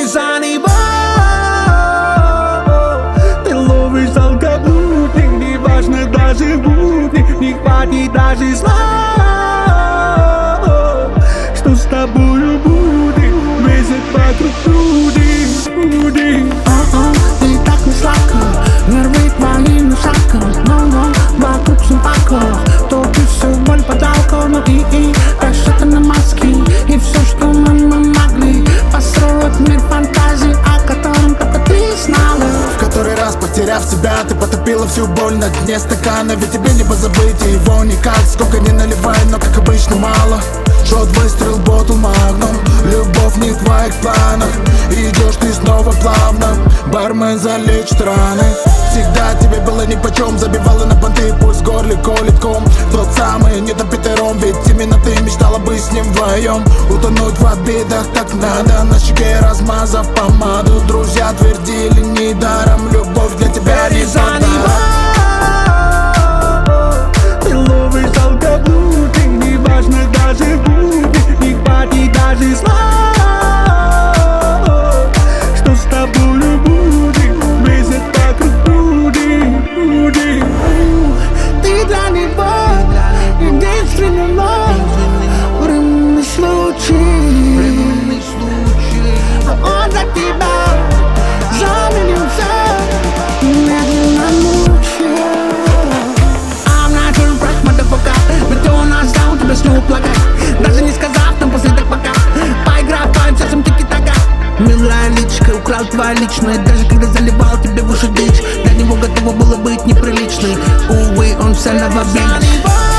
ты за него. Ты ловишь алкоголь, не важно даже будни, не хватит даже слов. Что с тобою будет, месяц вокруг люди. Ты так не сладко, нервы твои на шапка. Но вокруг собака, топишь всю боль под алкоголь. И расчеты на маски, и все, что мы могли построить мир фантазий, о котором только ты знала. В который раз, потеряв себя, ты потопила всю боль на дне стакана. Ведь тебе не позабыть его никак. Сколько не наливай, но как обычно мало. Шот, выстрел, ботл, магнум. Любовь не в твоих планах. Идешь ты снова плавно. Бармен залечит раны. Всегда тебе было нипочем. Забивала на понты, пульс в горле колет ком. Тот самый недопитый ром. Ведь именно ты мечтала быть с ним вдвоем. Утонуть в обидах так надо. На щеке размазав помаду. Друзья твердили недаром. Любовь для тебя не подарок. Ты ловишь алкоголь, не важно даже будет, не хватит даже слов. Что с тобою будет, месяц вокруг люди. Ты для него единственный мой временный случай. Он для тебя заменил все медленно ночью. I'm not your breath, motherfucker. Ведь он нас дал, тебя снова плакать. Даже не сказав нам последок пока. Поиграй сердцем тики-така. Милая личка, украл твоя личная. Даже когда заливал тебе в уши дичь, для него готово было быть неприличной. Увы, он все новобич.